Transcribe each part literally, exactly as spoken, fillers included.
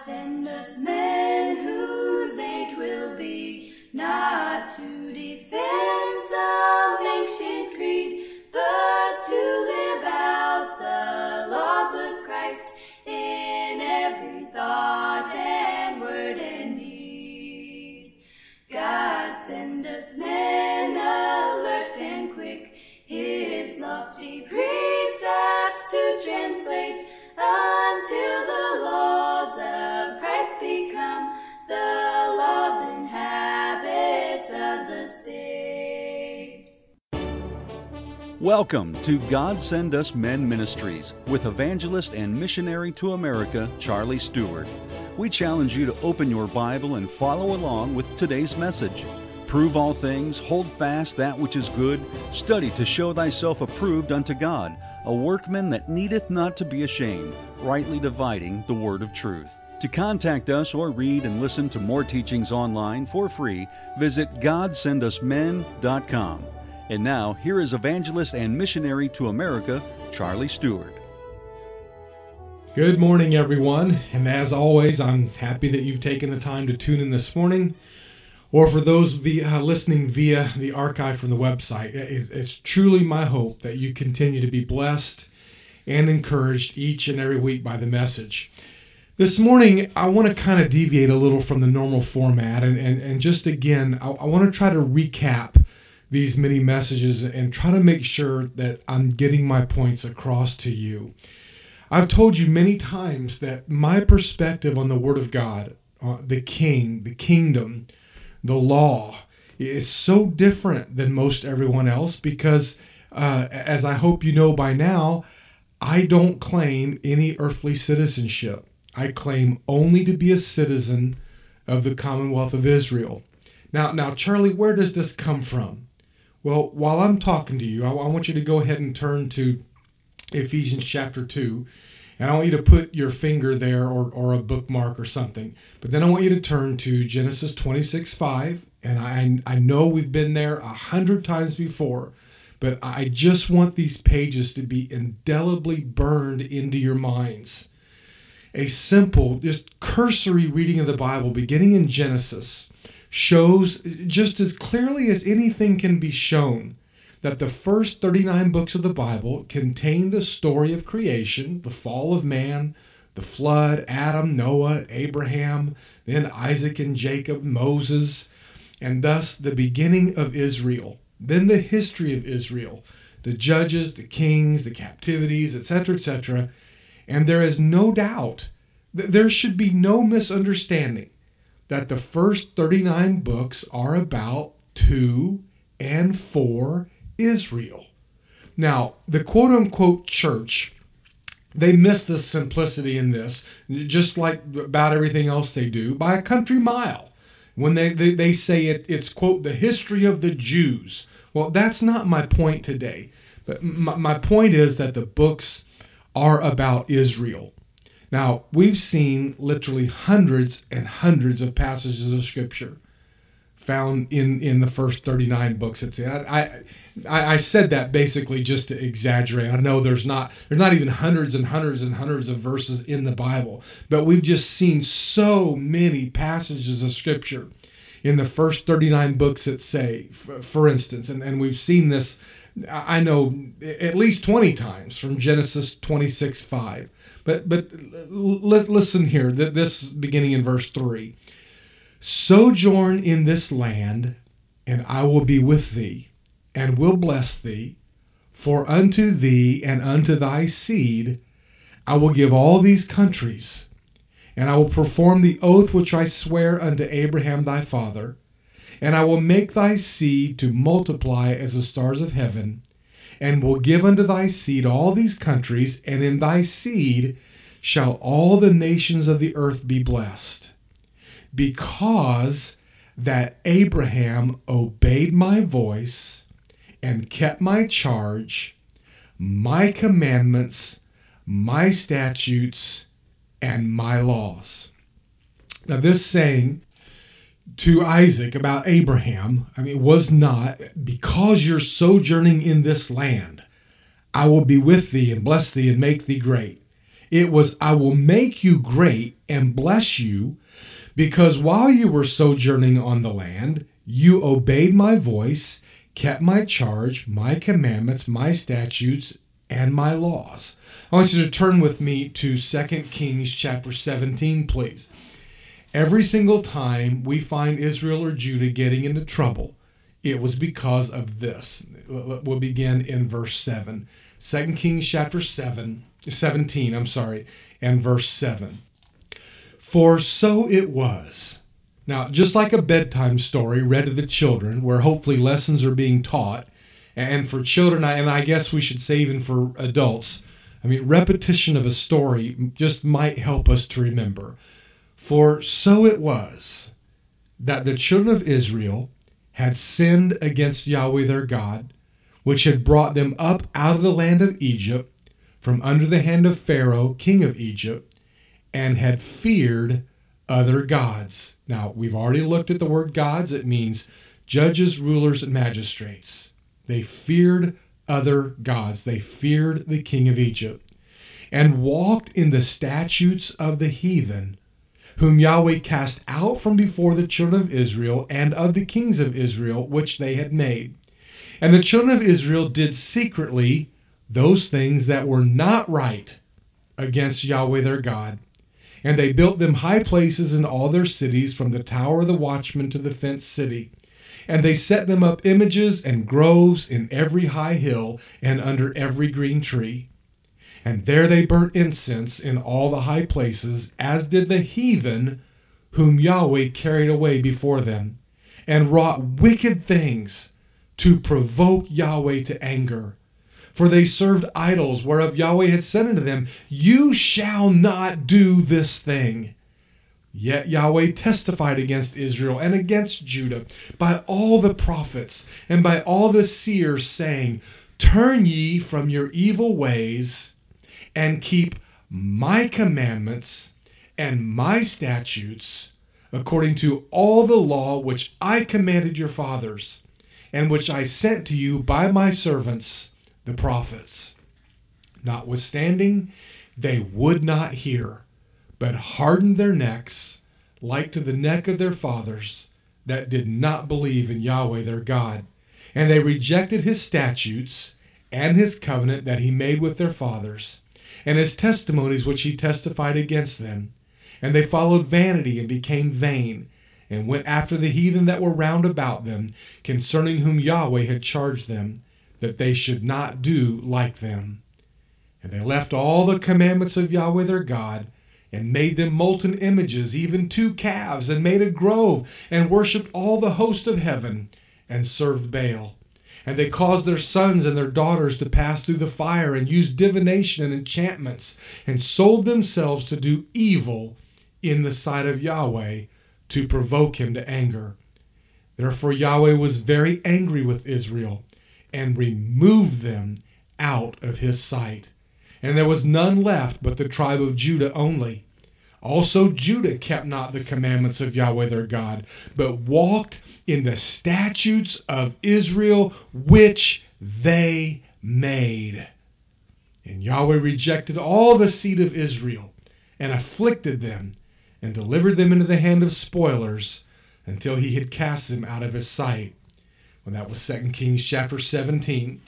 send us men whose age will be not to defend some ancient creed, but to live out the laws of Christ in every thought and word and deed. God send us men alert and quick, his lofty precepts to translate, until the laws of Christ become the laws and habits of the state. Welcome to God Send Us Men Ministries with evangelist and missionary to America, Charlie Stewart. We challenge you to open your Bible and follow along with today's message. Prove all things, hold fast that which is good, study to show thyself approved unto God, a workman that needeth not to be ashamed, rightly dividing the word of truth. To contact us or read and listen to more teachings online for free, visit god send us men dot com. And now, here is evangelist and missionary to America, Charlie Stewart. Good morning, everyone. And as always, I'm happy that you've taken the time to tune in this morning. Or for those via, uh, listening via the archive from the website, it, it's truly my hope that you continue to be blessed and encouraged each and every week by the message. This morning, I want to kind of deviate a little from the normal format and, and, and just again, I, I want to try to recap these many messages and try to make sure that I'm getting my points across to you. I've told you many times that my perspective on the Word of God, uh, the King, the kingdom, the law is so different than most everyone else because, uh, as I hope you know by now, I don't claim any earthly citizenship. I claim only to be a citizen of the Commonwealth of Israel. Now, now, Charlie, where does this come from? Well, while I'm talking to you, I, I want you to go ahead and turn to Ephesians chapter two. And I want you to put your finger there or, or a bookmark or something. But then I want you to turn to Genesis twenty-six five. And I, I know we've been there a hundred times before, but I just want these pages to be indelibly burned into your minds. A simple, just cursory reading of the Bible, beginning in Genesis, shows just as clearly as anything can be shown that the first thirty-nine books of the Bible contain the story of creation, the fall of man, the flood, Adam, Noah, Abraham, then Isaac and Jacob, Moses, and thus the beginning of Israel, then the history of Israel, the judges, the kings, the captivities, et cetera, et cetera. And there is no doubt, that there should be no misunderstanding that the first thirty-nine books are about, to, and for Israel. Now, the quote-unquote church, they miss the simplicity in this, just like about everything else they do, by a country mile. When they, they, they say it, it's, quote, the history of the Jews. Well, that's not my point today. But my, my point is that the books are about Israel. Now, we've seen literally hundreds and hundreds of passages of Scripture found in, in the first thirty-nine books. It's, I, I I said that basically just to exaggerate. I know there's not there's not even hundreds and hundreds and hundreds of verses in the Bible, but we've just seen so many passages of Scripture in the first thirty-nine books that say, for, for instance, and, and we've seen this, I know, at least twenty times from Genesis twenty-six five. But, but l- listen here, this beginning in verse three. Sojourn in this land, and I will be with thee, and will bless thee. For unto thee and unto thy seed I will give all these countries, and I will perform the oath which I swear unto Abraham thy father, and I will make thy seed to multiply as the stars of heaven, and will give unto thy seed all these countries, and in thy seed shall all the nations of the earth be blessed. Because that Abraham obeyed my voice and kept my charge, my commandments, my statutes, and my laws. Now this saying to Isaac about Abraham, I mean, it was not, because you're sojourning in this land, I will be with thee and bless thee and make thee great. It was, I will make you great and bless you, because while you were sojourning on the land, you obeyed my voice, kept my charge, my commandments, my statutes, and my laws. I want you to turn with me to Second Kings chapter seventeen, please. Every single time we find Israel or Judah getting into trouble, it was because of this. We'll begin in verse seven. Second Kings chapter seven, seventeen, I'm sorry, and verse seven. For so it was. Now, just like a bedtime story read to the children, where hopefully lessons are being taught, and for children, and I guess we should say even for adults, I mean, repetition of a story just might help us to remember. For so it was that the children of Israel had sinned against Yahweh their God, which had brought them up out of the land of Egypt, from under the hand of Pharaoh, king of Egypt, and had feared other gods. Now, we've already looked at the word gods. It means judges, rulers, and magistrates. They feared other gods. They feared the king of Egypt, and walked in the statutes of the heathen, whom Yahweh cast out from before the children of Israel, and of the kings of Israel, which they had made. And the children of Israel did secretly those things that were not right against Yahweh their God. And they built them high places in all their cities, from the tower of the watchman to the fenced city. And they set them up images and groves in every high hill and under every green tree. And there they burnt incense in all the high places, as did the heathen whom Yahweh carried away before them, and wrought wicked things to provoke Yahweh to anger. For they served idols, whereof Yahweh had said unto them, You shall not do this thing. Yet Yahweh testified against Israel and against Judah by all the prophets and by all the seers, saying, Turn ye from your evil ways, and keep my commandments and my statutes, according to all the law which I commanded your fathers, and which I sent to you by my servants, the prophets. Notwithstanding, they would not hear, but hardened their necks, like to the neck of their fathers, that did not believe in Yahweh their God. And they rejected his statutes and his covenant that he made with their fathers, and his testimonies which he testified against them. And they followed vanity and became vain, and went after the heathen that were round about them, concerning whom Yahweh had charged them, that they should not do like them. And they left all the commandments of Yahweh their God, and made them molten images, even two calves, and made a grove, and worshipped all the host of heaven, and served Baal. And they caused their sons and their daughters to pass through the fire, and used divination and enchantments, and sold themselves to do evil in the sight of Yahweh, to provoke him to anger. Therefore Yahweh was very angry with Israel, and removed them out of his sight. And there was none left but the tribe of Judah only. Also Judah kept not the commandments of Yahweh their God, but walked in the statutes of Israel which they made. And Yahweh rejected all the seed of Israel, and afflicted them, and delivered them into the hand of spoilers, until he had cast them out of his sight. Well, that was Second Kings chapter seventeen,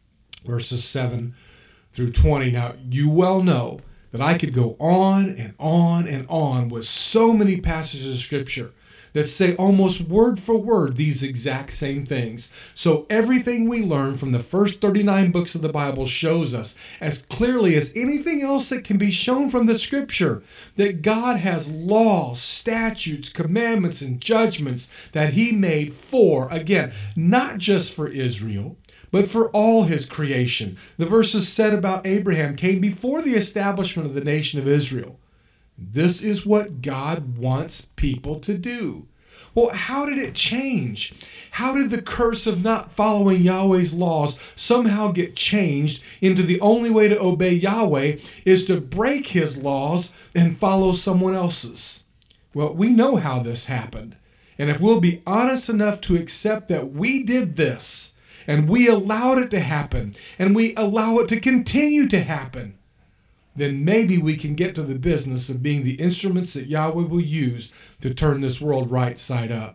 verses seven through twenty. Now, you well know that I could go on and on and on with so many passages of Scripture that say almost word for word these exact same things. So everything we learn from the first thirty-nine books of the Bible shows us, as clearly as anything else that can be shown from the Scripture, that God has laws, statutes, commandments, and judgments that he made for, again, not just for Israel, but for all his creation. The verses said about Abraham came before the establishment of the nation of Israel. This is what God wants people to do. Well, how did it change? How did the curse of not following Yahweh's laws somehow get changed into the only way to obey Yahweh is to break his laws and follow someone else's? Well, we know how this happened. And if we'll be honest enough to accept that we did this, and we allowed it to happen, and we allow it to continue to happen, then maybe we can get to the business of being the instruments that Yahweh will use to turn this world right side up.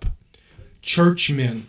Churchmen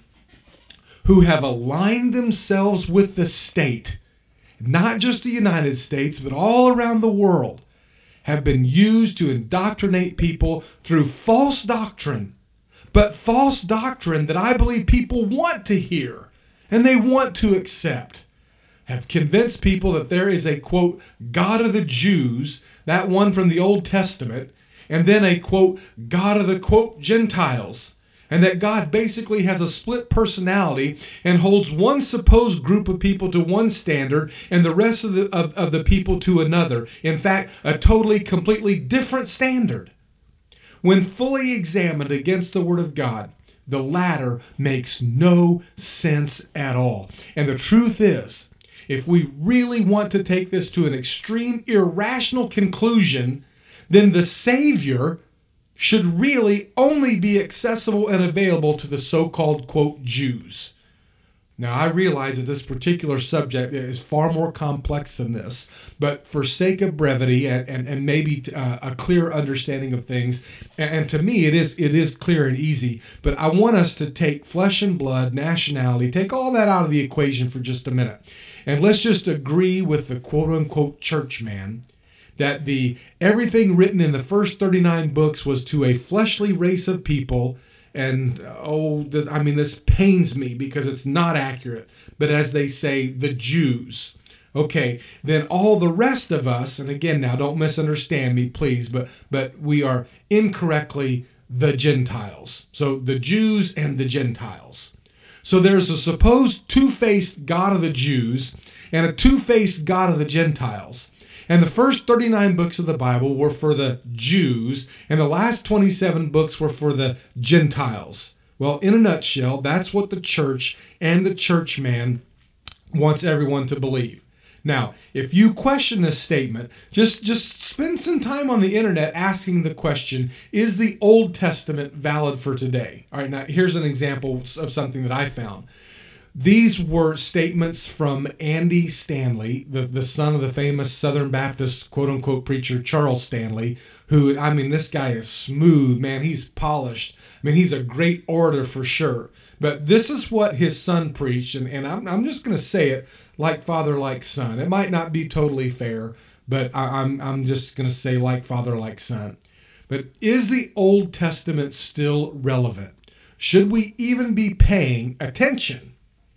who have aligned themselves with the state, not just the United States, but all around the world, have been used to indoctrinate people through false doctrine, but false doctrine that I believe people want to hear and they want to accept. Have convinced people that there is a, quote, God of the Jews, that one from the Old Testament, and then a, quote, God of the, quote, Gentiles, and that God basically has a split personality and holds one supposed group of people to one standard and the rest of the, of, of the people to another. In fact, a totally, completely different standard. When fully examined against the Word of God, the latter makes no sense at all. And the truth is, if we really want to take this to an extreme, irrational conclusion, then the Savior should really only be accessible and available to the so-called, quote, Jews. Now, I realize that this particular subject is far more complex than this, but for sake of brevity and, and, and maybe uh, a clear understanding of things, and, and to me it is it is clear and easy, but I want us to take flesh and blood, nationality, take all that out of the equation for just a minute, and let's just agree with the quote-unquote churchman that the everything written in the first thirty-nine books was to a fleshly race of people. And, oh, th- I mean, this pains me because it's not accurate. But as they say, the Jews. Okay, then all the rest of us, and again, now don't misunderstand me, please, but but we are incorrectly the Gentiles. So the Jews and the Gentiles. So there's a supposed two-faced God of the Jews and a two-faced God of the Gentiles. And the first thirty-nine books of the Bible were for the Jews, and the last twenty-seven books were for the Gentiles. Well, in a nutshell, that's what the church and the churchman wants everyone to believe. Now, if you question this statement, just, just spend some time on the internet asking the question, is the Old Testament valid for today? All right, now here's an example of something that I found. These were statements from Andy Stanley, the, the son of the famous Southern Baptist quote-unquote preacher Charles Stanley, who, I mean, this guy is smooth, man. He's polished. I mean, he's a great orator for sure. But this is what his son preached, and, and I'm, I'm just going to say it like father, like son. It might not be totally fair, but I, I'm, I'm just going to say like father, like son. But is the Old Testament still relevant? Should we even be paying attention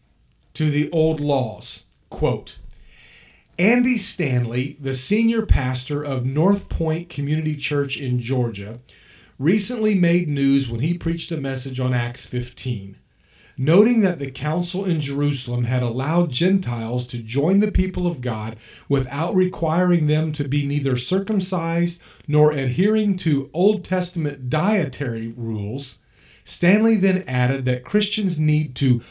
to the old laws? Quote, Andy Stanley, the senior pastor of North Point Community Church in Georgia, recently made news when he preached a message on Acts fifteen, noting that the council in Jerusalem had allowed Gentiles to join the people of God without requiring them to be neither circumcised nor adhering to Old Testament dietary rules. Stanley then added that Christians need to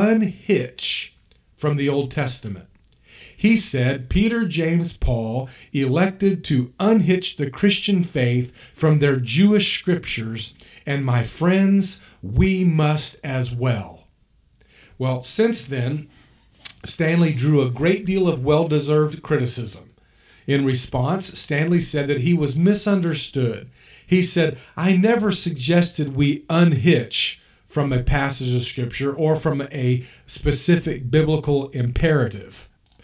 unhitch from the Old Testament. He said Peter, James, Paul elected to unhitch the Christian faith from their Jewish scriptures, and my friends, we must as well. Well, since then, Stanley drew a great deal of well-deserved criticism. In response, Stanley said that he was misunderstood. He said, I never suggested we unhitch from a passage of Scripture or from a specific biblical imperative.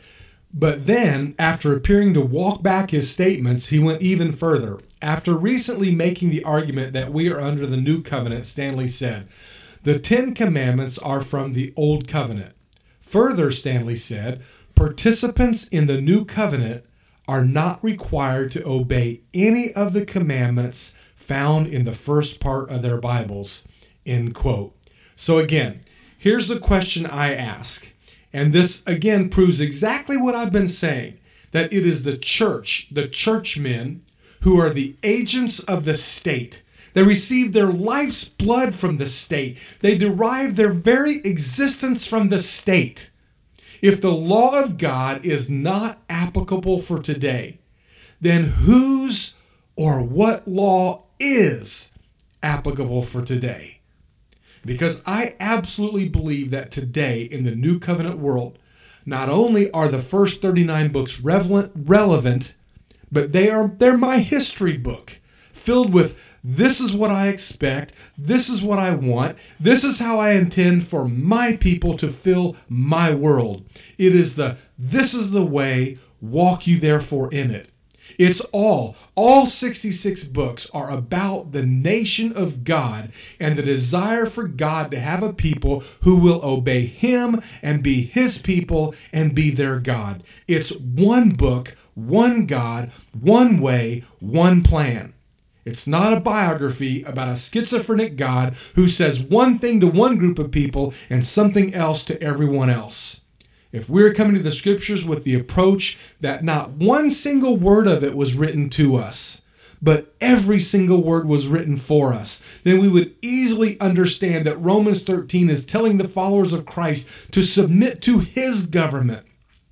But then, after appearing to walk back his statements, he went even further. After recently making the argument that we are under the New Covenant, Stanley said, the Ten Commandments are from the Old Covenant. Further, Stanley said, participants in the New Covenant are not required to obey any of the commandments found in the first part of their Bibles. End quote. So again, here's the question I ask. And this again proves exactly what I've been saying, that it is the church, the churchmen, who are the agents of the state. They receive their life's blood from the state. They derive their very existence from the state. If the law of God is not applicable for today, then whose or what law is applicable for today? Because I absolutely believe that today in the New Covenant world, not only are the first thirty-nine books relevant, relevant, but they are they're my history book, filled with this is what I expect, this is what I want, this is how I intend for my people to fill my world. It is the this is the way, walk you therefore in it. It's all, all sixty-six books are about the nation of God and the desire for God to have a people who will obey him and be his people and be their God. It's one book, one God, one way, one plan. It's not a biography about a schizophrenic God who says one thing to one group of people and something else to everyone else. If we're coming to the scriptures with the approach that not one single word of it was written to us, but every single word was written for us, then we would easily understand that Romans thirteen is telling the followers of Christ to submit to his government.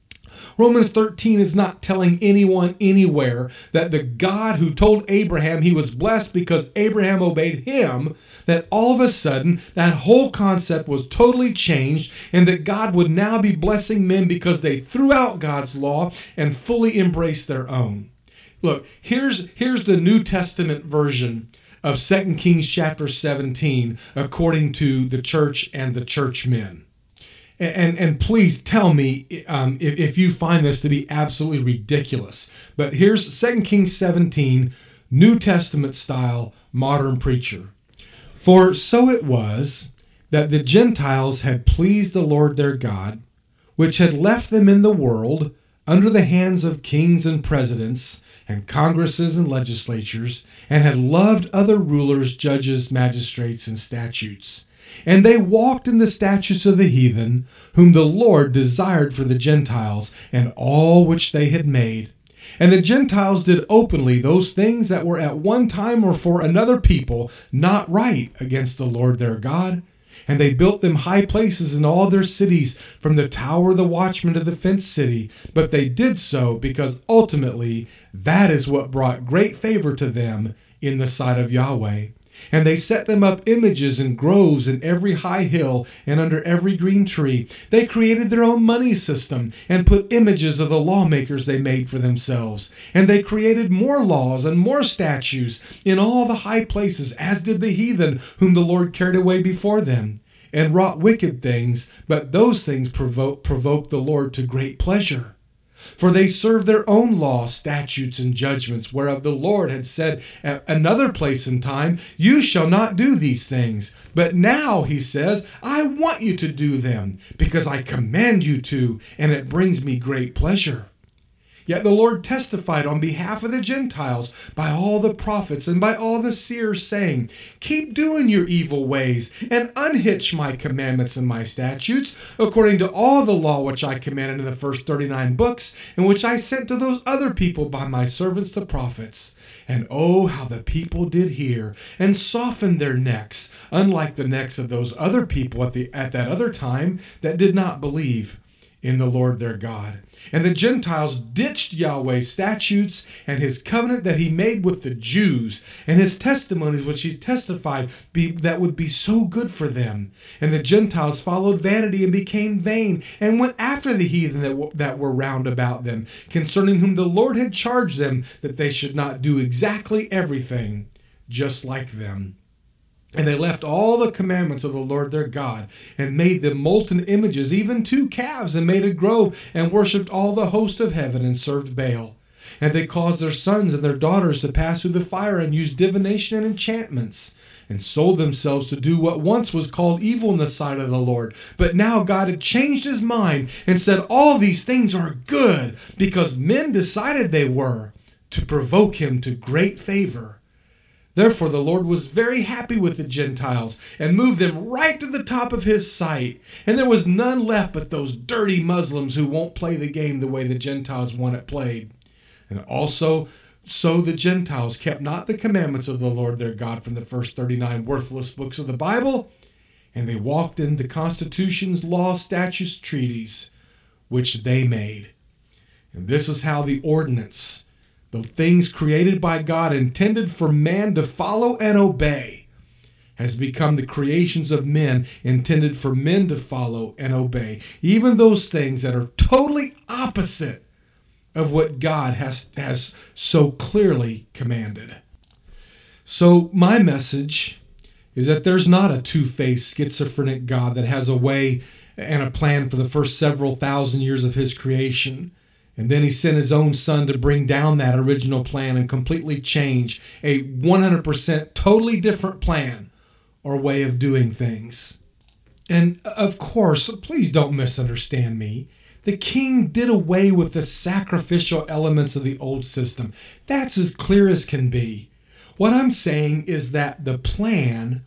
Romans thirteen is not telling anyone anywhere that the God who told Abraham he was blessed because Abraham obeyed him, that all of a sudden that whole concept was totally changed and that God would now be blessing men because they threw out God's law and fully embraced their own. Look, here's, here's the New Testament version of Second Kings chapter seventeen according to the church and the churchmen. And, and please tell me um, if, if you find this to be absolutely ridiculous. But here's Second Kings seventeen, New Testament style, modern preacher. For so it was that the Gentiles had pleased the Lord their God, which had left them in the world under the hands of kings and presidents and congresses and legislatures, and had loved other rulers, judges, magistrates, and statutes. And they walked in the statutes of the heathen, whom the Lord desired for the Gentiles, and all which they had made. And the Gentiles did openly those things that were at one time or for another people not right against the Lord their God. And they built them high places in all their cities, from the tower of the watchman to the fenced city. But they did so because ultimately that is what brought great favor to them in the sight of Yahweh. And they set them up images and groves in every high hill and under every green tree. They created their own money system and put images of the lawmakers they made for themselves. And they created more laws and more statutes in all the high places, as did the heathen whom the Lord carried away before them, and wrought wicked things, but those things provoke, provoked the Lord to great pleasure. For they served their own law, statutes, and judgments, whereof the Lord had said at another place in time, you shall not do these things. But now, he says, I want you to do them, because I command you to, and it brings me great pleasure. Yet the Lord testified on behalf of the Gentiles by all the prophets and by all the seers, saying, keep doing your evil ways, and unhitch my commandments and my statutes, according to all the law which I commanded in the first thirty-nine books, and which I sent to those other people by my servants the prophets. And oh, how the people did hear, and softened their necks, unlike the necks of those other people at, the, at that other time that did not believe in the Lord their God. And the Gentiles ditched Yahweh's statutes and his covenant that he made with the Jews, and his testimonies which he testified be, that would be so good for them. And the Gentiles followed vanity and became vain, and went after the heathen that, w- that were round about them, concerning whom the Lord had charged them that they should not do exactly everything just like them. And they left all the commandments of the Lord their God, and made them molten images, even two calves, and made a grove, and worshipped all the host of heaven, and served Baal. And they caused their sons and their daughters to pass through the fire, and used divination and enchantments, and sold themselves to do what once was called evil in the sight of the Lord. But now God had changed his mind, and said all these things are good, because men decided they were, to provoke him to great favor. Therefore the Lord was very happy with the Gentiles, and moved them right to the top of his sight. And there was none left but those dirty Muslims who won't play the game the way the Gentiles want it played. And also, so the Gentiles kept not the commandments of the Lord their God from the first thirty-nine worthless books of the Bible, and they walked in the constitutions, laws, statutes, treaties, which they made. And this is how the ordinance, the things created by God intended for man to follow and obey, has become the creations of men intended for men to follow and obey. Even those things that are totally opposite of what God has, has so clearly commanded. So my message is that there's not a two-faced schizophrenic God that has a way and a plan for the first several thousand years of his creation. And then he sent his own son to bring down that original plan and completely change a one hundred percent totally different plan or way of doing things. And of course, please don't misunderstand me. The king did away with the sacrificial elements of the old system. That's as clear as can be. What I'm saying is that the plan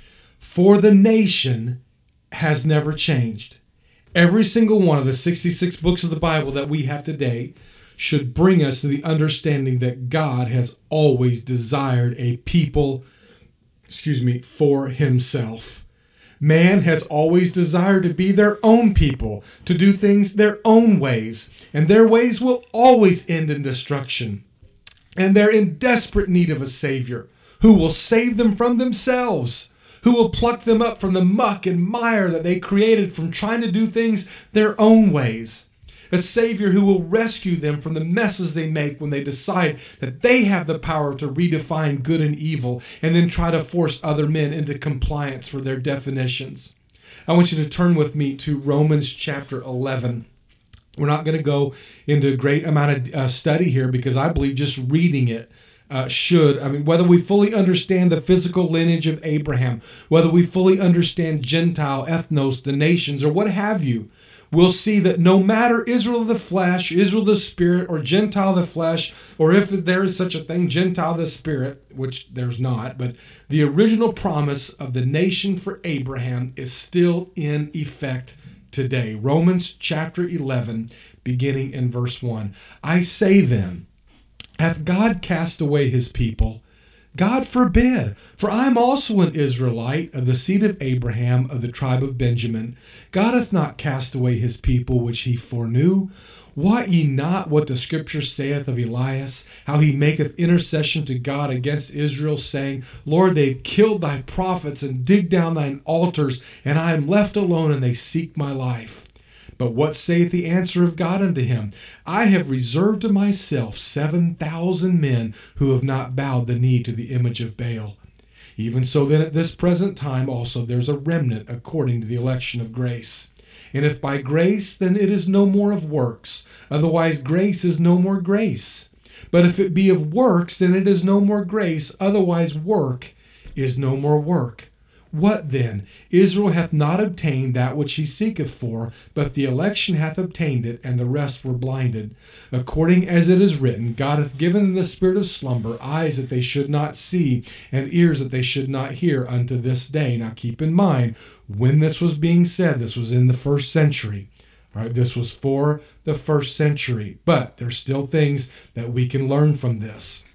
for the nation has never changed. Every single one of the sixty-six books of the Bible that we have today should bring us to the understanding that God has always desired a people, excuse me, for himself. Man has always desired to be their own people, to do things their own ways, and their ways will always end in destruction. And they're in desperate need of a Savior who will save them from themselves, who will pluck them up from the muck and mire that they created from trying to do things their own ways. A Savior who will rescue them from the messes they make when they decide that they have the power to redefine good and evil and then try to force other men into compliance for their definitions. I want you to turn with me to Romans chapter eleven. We're not going to go into a great amount of uh, study here because I believe just reading it Uh, should, I mean, whether we fully understand the physical lineage of Abraham, whether we fully understand Gentile, ethnos, the nations, or what have you, we'll see that no matter Israel of the flesh, Israel of the spirit, or Gentile of the flesh, or if there is such a thing, Gentile of the spirit, which there's not, but the original promise of the nation for Abraham is still in effect today. Romans chapter eleven, beginning in verse one. I say then, hath God cast away his people? God forbid. For I am also an Israelite of the seed of Abraham of the tribe of Benjamin. God hath not cast away his people which he foreknew. Wot ye not what the scripture saith of Elias, how he maketh intercession to God against Israel, saying, Lord, they've killed thy prophets and digged down thine altars, and I am left alone, and they seek my life. But what saith the answer of God unto him? I have reserved to myself seven thousand men who have not bowed the knee to the image of Baal. Even so then at this present time also there's a remnant according to the election of grace. And if by grace, then it is no more of works. Otherwise grace is no more grace. But if it be of works, then it is no more grace. Otherwise work is no more work. What then? Israel hath not obtained that which he seeketh for, but the election hath obtained it, and the rest were blinded. According as it is written, God hath given them the spirit of slumber, eyes that they should not see, and ears that they should not hear unto this day. Now keep in mind, when this was being said, this was in the first century. All right, this was for the first century. But there's still things that we can learn from this.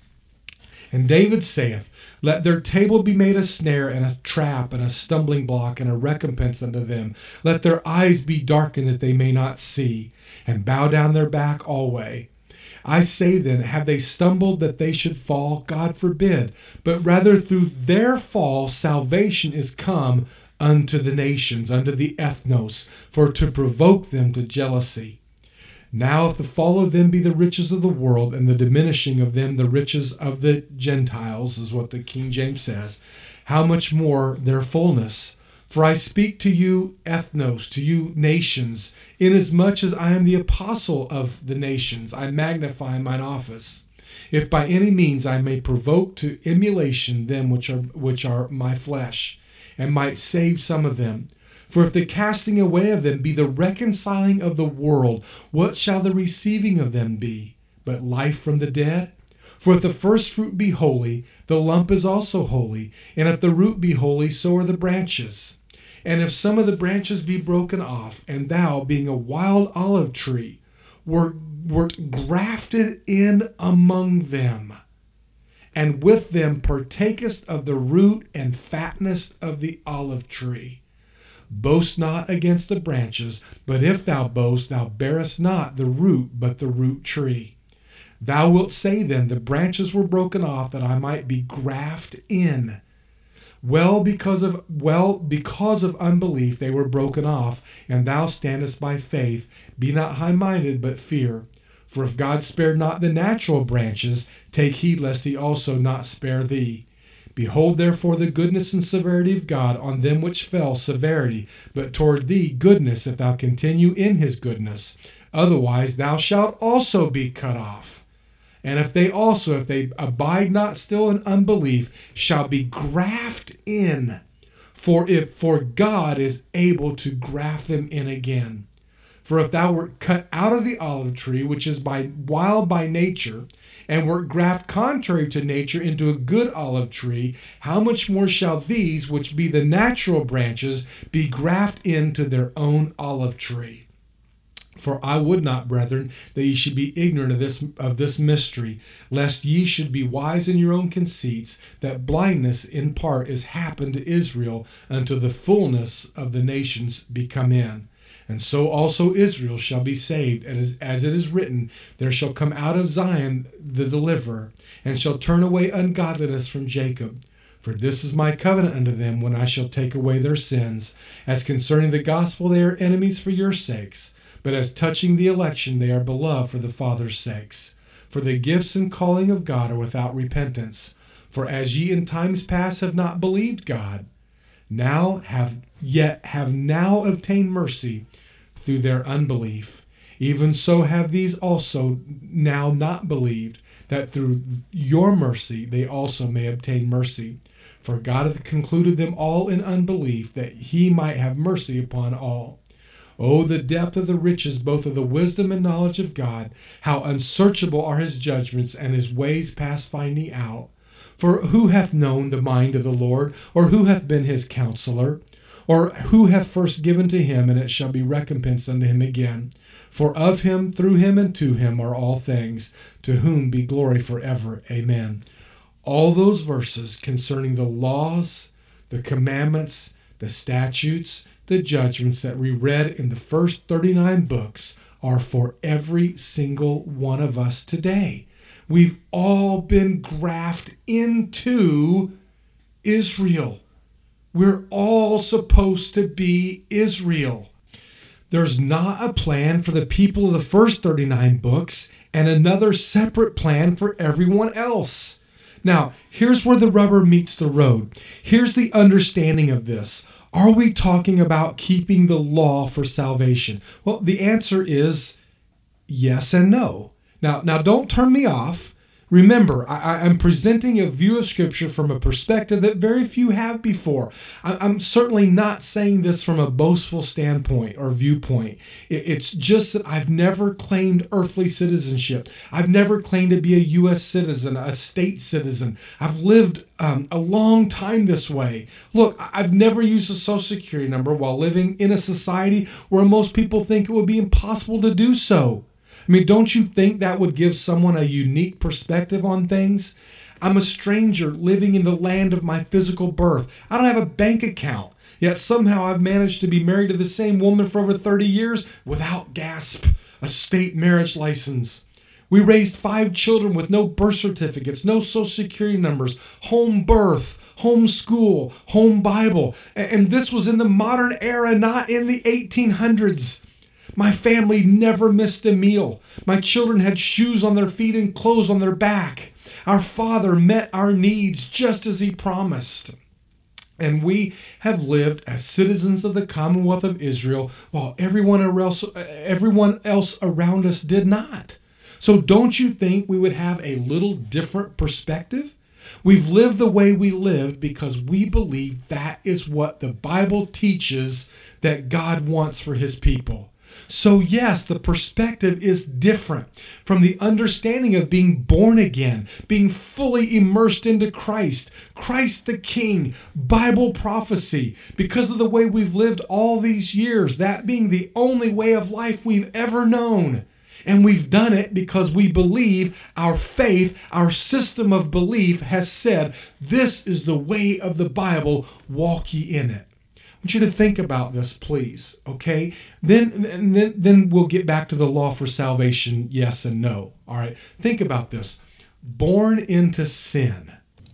And David saith, let their table be made a snare and a trap and a stumbling block and a recompense unto them. Let their eyes be darkened that they may not see, and bow down their back alway. I say then, have they stumbled that they should fall? God forbid. But rather through their fall salvation is come unto the nations, unto the ethnos, for to provoke them to jealousy. Now if the fall of them be the riches of the world, and the diminishing of them the riches of the Gentiles, is what the King James says, how much more their fullness? For I speak to you ethnos, to you nations, inasmuch as I am the apostle of the nations, I magnify mine office. If by any means I may provoke to emulation them which are which are my flesh, and might save some of them. For if the casting away of them be the reconciling of the world, what shall the receiving of them be? But life from the dead? For if the first fruit be holy, the lump is also holy. And if the root be holy, so are the branches. And if some of the branches be broken off, and thou, being a wild olive tree, wert, wert grafted in among them, and with them partakest of the root and fatness of the olive tree, boast not against the branches, but if thou boast, thou bearest not the root, but the root tree. Thou wilt say then, the branches were broken off that I might be grafted in. Well, because of well, because of unbelief they were broken off, and thou standest by faith. Be not high-minded, but fear. For if God spared not the natural branches, take heed lest he also not spare thee. Behold therefore the goodness and severity of God on them which fell, severity, but toward thee goodness, if thou continue in his goodness. Otherwise thou shalt also be cut off. And if they also, if they abide not still in unbelief, shall be grafted in. For if for God is able to graft them in again. For if thou wert cut out of the olive tree, which is by wild by nature, and wert grafted contrary to nature into a good olive tree, how much more shall these, which be the natural branches, be grafted into their own olive tree? For I would not, brethren, that ye should be ignorant of this of this mystery, lest ye should be wise in your own conceits, that blindness in part is happened to Israel, until the fullness of the nations be come in. And so also Israel shall be saved, as, as it is written, there shall come out of Zion the deliverer, and shall turn away ungodliness from Jacob. For this is my covenant unto them, when I shall take away their sins. As concerning the gospel they are enemies for your sakes, but as touching the election they are beloved for the Father's sakes. For the gifts and calling of God are without repentance. For as ye in times past have not believed God, now have yet have now obtained mercy through their unbelief, even so have these also now not believed, that through your mercy they also may obtain mercy. For God hath concluded them all in unbelief, that he might have mercy upon all. Oh, the depth of the riches both of the wisdom and knowledge of God! How unsearchable are his judgments, and his ways past finding out! For who hath known the mind of the Lord, or who hath been his counselor? Or who hath first given to him, and it shall be recompensed unto him again? For of him, through him, and to him are all things, to whom be glory forever. Amen. All those verses concerning the laws, the commandments, the statutes, the judgments that we read in the first thirty-nine books are for every single one of us today. We've all been grafted into Israel. We're all supposed to be Israel. There's not a plan for the people of the first thirty-nine books and another separate plan for everyone else. Now, here's where the rubber meets the road. Here's the understanding of this. Are we talking about keeping the law for salvation? Well, the answer is yes and no. Now, now don't turn me off. Remember, I, I'm presenting a view of Scripture from a perspective that very few have before. I, I'm certainly not saying this from a boastful standpoint or viewpoint. It, it's just that I've never claimed earthly citizenship. I've never claimed to be a U S citizen, a state citizen. I've lived um, a long time this way. Look, I've never used a Social Security number while living in a society where most people think it would be impossible to do so. I mean, don't you think that would give someone a unique perspective on things? I'm a stranger living in the land of my physical birth. I don't have a bank account, yet somehow I've managed to be married to the same woman for over thirty years without, gasp, a state marriage license. We raised five children with no birth certificates, no Social Security numbers, home birth, home school, home Bible. And this was in the modern era, not in the eighteen hundreds. My family never missed a meal. My children had shoes on their feet and clothes on their back. Our Father met our needs just as he promised. And we have lived as citizens of the Commonwealth of Israel while everyone else, everyone else around us did not. So don't you think we would have a little different perspective? We've lived the way we lived because we believe that is what the Bible teaches that God wants for his people. So yes, the perspective is different from the understanding of being born again, being fully immersed into Christ, Christ the King, Bible prophecy, because of the way we've lived all these years, that being the only way of life we've ever known. And we've done it because we believe our faith, our system of belief has said, this is the way of the Bible, walk ye in it. I want you to think about this, please, okay? Then, then, then we'll get back to the law for salvation, yes and no, all right? Think about this. Born into sin.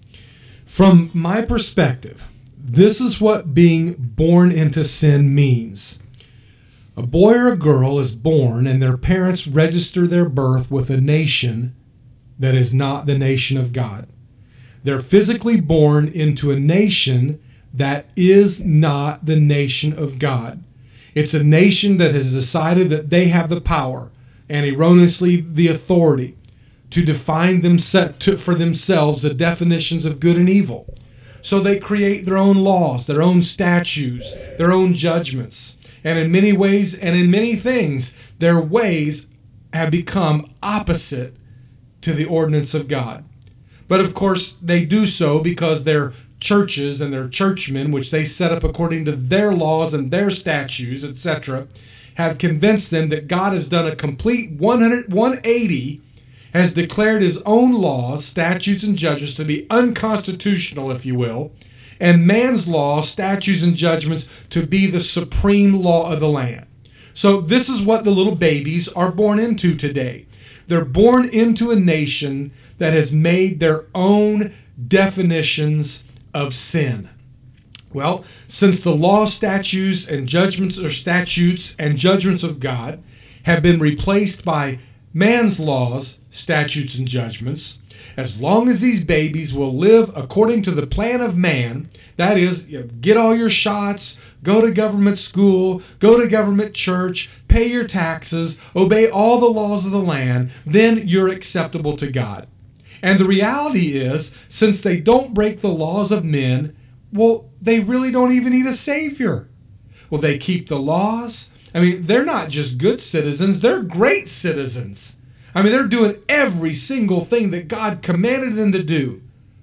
From my perspective, this is what being born into sin means. A boy or a girl is born and their parents register their birth with a nation that is not the nation of God. They're physically born into a nation that is not the nation of God. It's a nation that has decided that they have the power and erroneously the authority to define them to, for themselves the definitions of good and evil. So they create their own laws, their own statutes, their own judgments. And in many ways and in many things, their ways have become opposite to the ordinance of God. But of course, they do so because their churches and their churchmen, which they set up according to their laws and their statutes, et cetera, have convinced them that God has done a complete one hundred, one eighty, has declared his own laws, statutes, and judgments to be unconstitutional, if you will, and man's laws, statutes, and judgments to be the supreme law of the land. So this is what the little babies are born into today. They're born into a nation that has made their own definitions of sin. Well, since the law, statutes, and judgments or statutes and judgments of God have been replaced by man's laws, statutes, and judgments, as long as these babies will live according to the plan of man, that is, you know, get all your shots, go to government school, go to government church, pay your taxes, obey all the laws of the land, then you're acceptable to God. And the reality is, since they don't break the laws of men, well, they really don't even need a savior. Well, they keep the laws. I mean, they're not just good citizens, they're great citizens. I mean, they're doing every single thing that God commanded them to do.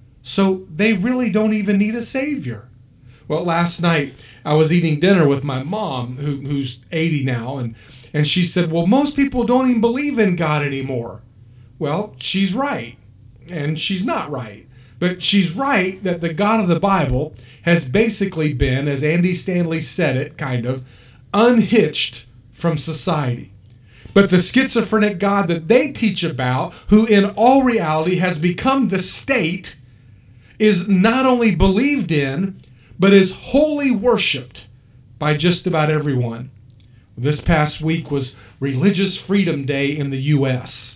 So they really don't even need a savior. Well, last night I was eating dinner with my mom, who, who's eighty now, and, and she said, well, most people don't even believe in God anymore. Well, she's right, and she's not right. But she's right that the God of the Bible has basically been, as Andy Stanley said it, kind of, unhitched from society. But the schizophrenic God that they teach about, who in all reality has become the state, is not only believed in, but is wholly worshipped by just about everyone. This past week was Religious Freedom Day in the U S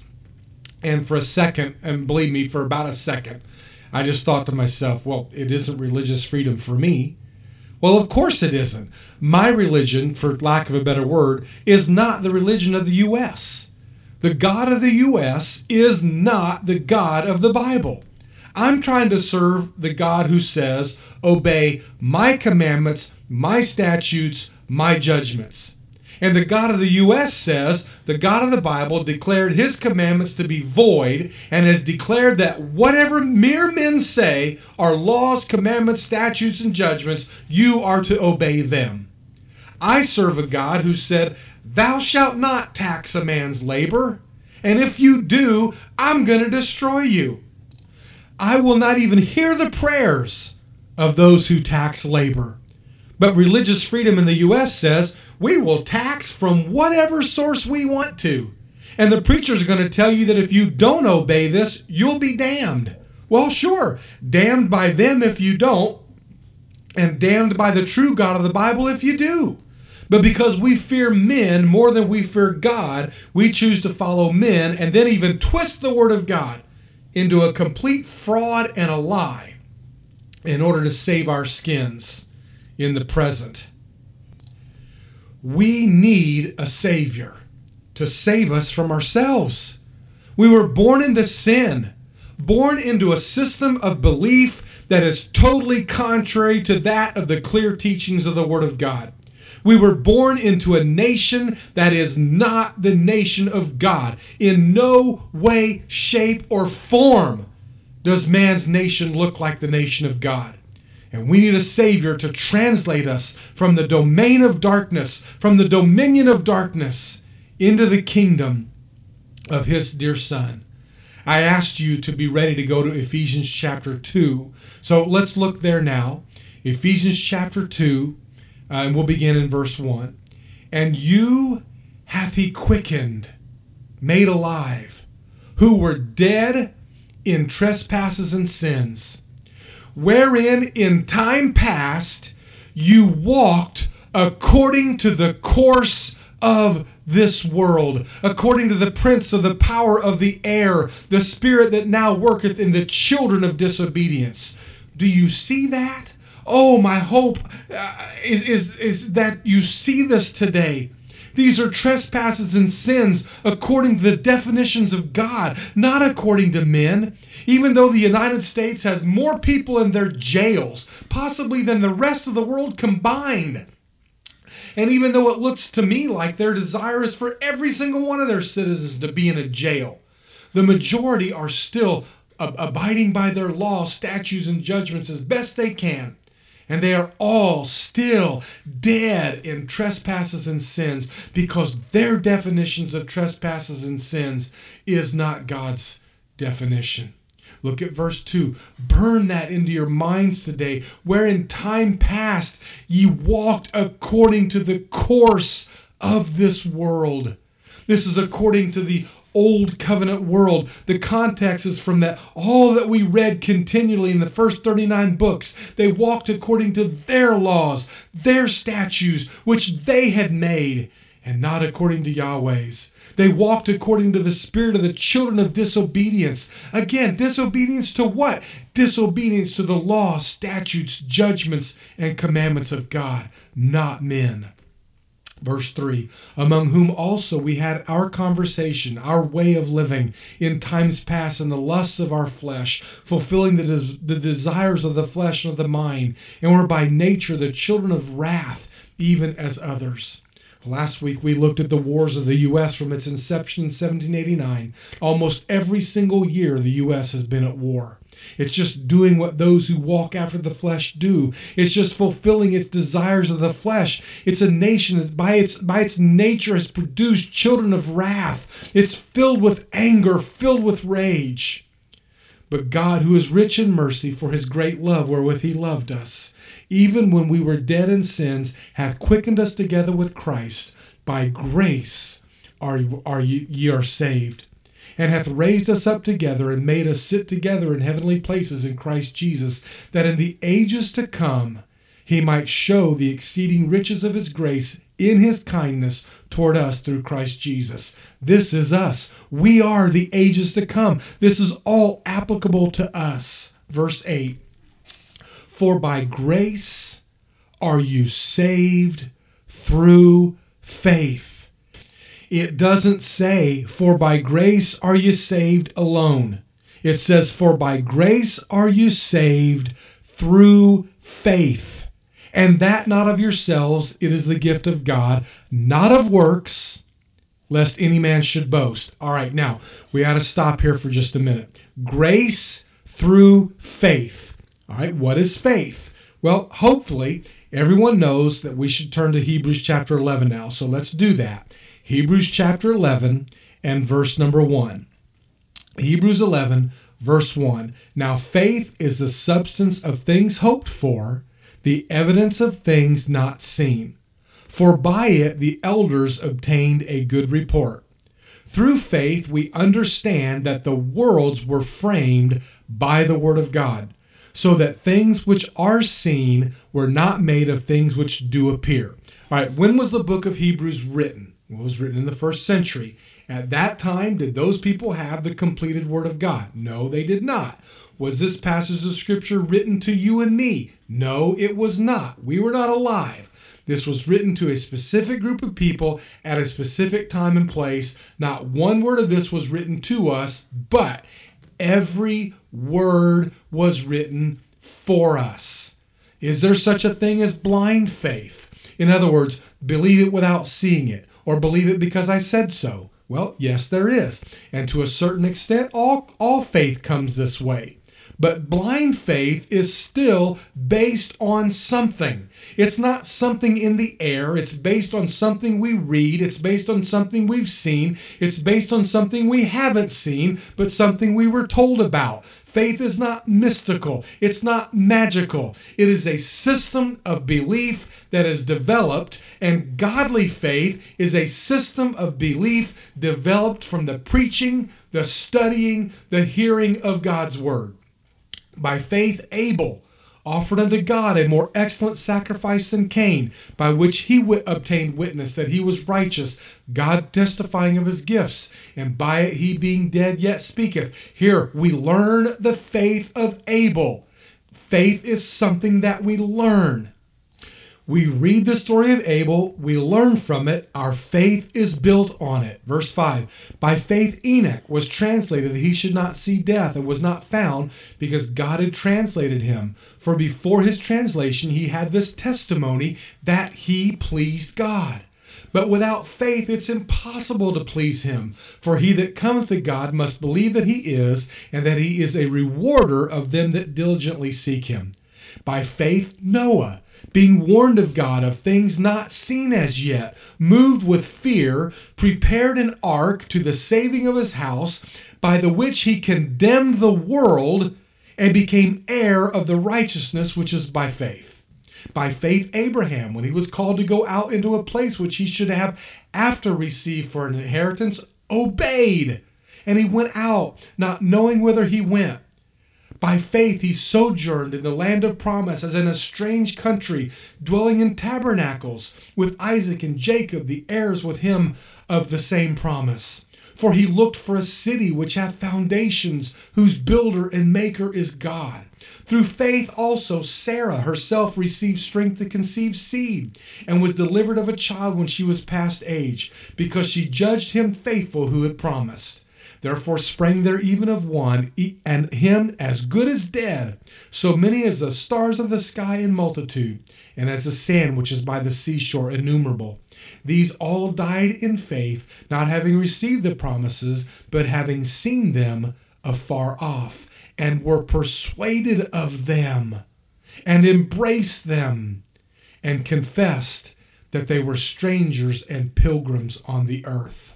And for a second, and believe me, for about a second, I just thought to myself, well, it isn't religious freedom for me. Well, of course it isn't. My religion, for lack of a better word, is not the religion of the U S The God of the U S is not the God of the Bible. I'm trying to serve the God who says, obey my commandments, my statutes, my judgments. And the God of the U S says, the God of the Bible declared his commandments to be void and has declared that whatever mere men say are laws, commandments, statutes, and judgments, you are to obey them. I serve a God who said, thou shalt not tax a man's labor, and if you do, I'm going to destroy you. I will not even hear the prayers of those who tax labor. But religious freedom in the U S says we will tax from whatever source we want to. And the preacher's going to tell you that if you don't obey this, you'll be damned. Well, sure, damned by them if you don't, and damned by the true God of the Bible if you do. But because we fear men more than we fear God, we choose to follow men and then even twist the word of God into a complete fraud and a lie in order to save our skins in the present. We need a Savior to save us from ourselves. We were born into sin, born into a system of belief that is totally contrary to that of the clear teachings of the Word of God. We were born into a nation that is not the nation of God. In no way, shape, or form does man's nation look like the nation of God. And we need a Savior to translate us from the domain of darkness, from the dominion of darkness, into the kingdom of His dear Son. I asked you to be ready to go to Ephesians chapter two. So let's look there now. Ephesians chapter two, uh, and we'll begin in verse one. And you hath He quickened, made alive, who were dead in trespasses and sins, wherein in time past you walked according to the course of this world, according to the prince of the power of the air, the spirit that now worketh in the children of disobedience. Do you see that? Oh, my hope uh, is, is, is that you see this today. These are trespasses and sins according to the definitions of God, not according to men. Even though the United States has more people in their jails, possibly than the rest of the world combined. And even though it looks to me like their desire is for every single one of their citizens to be in a jail, the majority are still ab- abiding by their laws, statutes, and judgments as best they can. And they are all still dead in trespasses and sins because their definitions of trespasses and sins is not God's definition. Look at verse two. Burn that into your minds today, where in time past ye walked according to the course of this world. This is according to the old covenant world. The context is from that all that we read continually in the first thirty-nine books. They walked according to their laws, their statutes, which they had made, and not according to Yahweh's. They walked according to the spirit of the children of disobedience. Again, disobedience to what? Disobedience to the law, statutes, judgments, and commandments of God, not men. Verse three, among whom also we had our conversation, our way of living in times past in the lusts of our flesh, fulfilling the, des- the desires of the flesh and of the mind, and were by nature the children of wrath, even as others. Last week we looked at the wars of the U S from its inception in seventeen eighty-nine. Almost every single year the U S has been at war. It's just doing what those who walk after the flesh do. It's just fulfilling its desires of the flesh. It's a nation that by its, by its nature has produced children of wrath. It's filled with anger, filled with rage. But God, who is rich in mercy for his great love wherewith he loved us, even when we were dead in sins, hath quickened us together with Christ. By grace are, are ye, ye are saved, and hath raised us up together and made us sit together in heavenly places in Christ Jesus, that in the ages to come he might show the exceeding riches of his grace in his kindness toward us through Christ Jesus. This is us. We are the ages to come. This is all applicable to us. Verse eight, for by grace are you saved through faith. It doesn't say, for by grace are you saved alone. It says, for by grace are you saved through faith. And that not of yourselves, it is the gift of God, not of works, lest any man should boast. All right, now, we got to stop here for just a minute. Grace through faith. All right, what is faith? Well, hopefully, everyone knows that we should turn to Hebrews chapter eleven now, so let's do that. Hebrews chapter eleven and verse number one. Hebrews eleven, verse one. Now faith is the substance of things hoped for, the evidence of things not seen. For by it the elders obtained a good report. Through faith we understand that the worlds were framed by the word of God, so that things which are seen were not made of things which do appear. All right, when was the book of Hebrews written? It was written in the first century. At that time, did those people have the completed word of God? No, they did not. Was this passage of scripture written to you and me? No, it was not. We were not alive. This was written to a specific group of people at a specific time and place. Not one word of this was written to us, but every word was written for us. Is there such a thing as blind faith? In other words, believe it without seeing it, or believe it because I said so? Well, yes, there is. And to a certain extent, all, all faith comes this way. But blind faith is still based on something. It's not something in the air. It's based on something we read. It's based on something we've seen. It's based on something we haven't seen, but something we were told about. Faith is not mystical. It's not magical. It is a system of belief that is developed, and godly faith is a system of belief developed from the preaching, the studying, the hearing of God's word. By faith, Abel offered unto God a more excellent sacrifice than Cain, by which he w- obtained witness that he was righteous, God testifying of his gifts, and by it he being dead yet speaketh. Here we learn the faith of Abel. Faith is something that we learn. We read the story of Abel, we learn from it, our faith is built on it. Verse five, by faith Enoch was translated that he should not see death, and was not found, because God had translated him. For before his translation he had this testimony, that he pleased God. But without faith it's impossible to please him. For he that cometh to God must believe that he is, and that he is a rewarder of them that diligently seek him. By faith Noah, being warned of God of things not seen as yet, moved with fear, prepared an ark to the saving of his house, by the which he condemned the world, and became heir of the righteousness which is by faith. By faith Abraham, when he was called to go out into a place which he should have after received for an inheritance, obeyed, and he went out, not knowing whither he went. By faith he sojourned in the land of promise, as in a strange country, dwelling in tabernacles, with Isaac and Jacob, the heirs with him of the same promise. For he looked for a city which hath foundations, whose builder and maker is God. Through faith also Sarah herself received strength to conceive seed, and was delivered of a child when she was past age, because she judged him faithful who had promised. Therefore sprang there even of one, and him as good as dead, so many as the stars of the sky in multitude, and as the sand which is by the seashore innumerable. These all died in faith, not having received the promises, but having seen them afar off, and were persuaded of them, and embraced them, and confessed that they were strangers and pilgrims on the earth.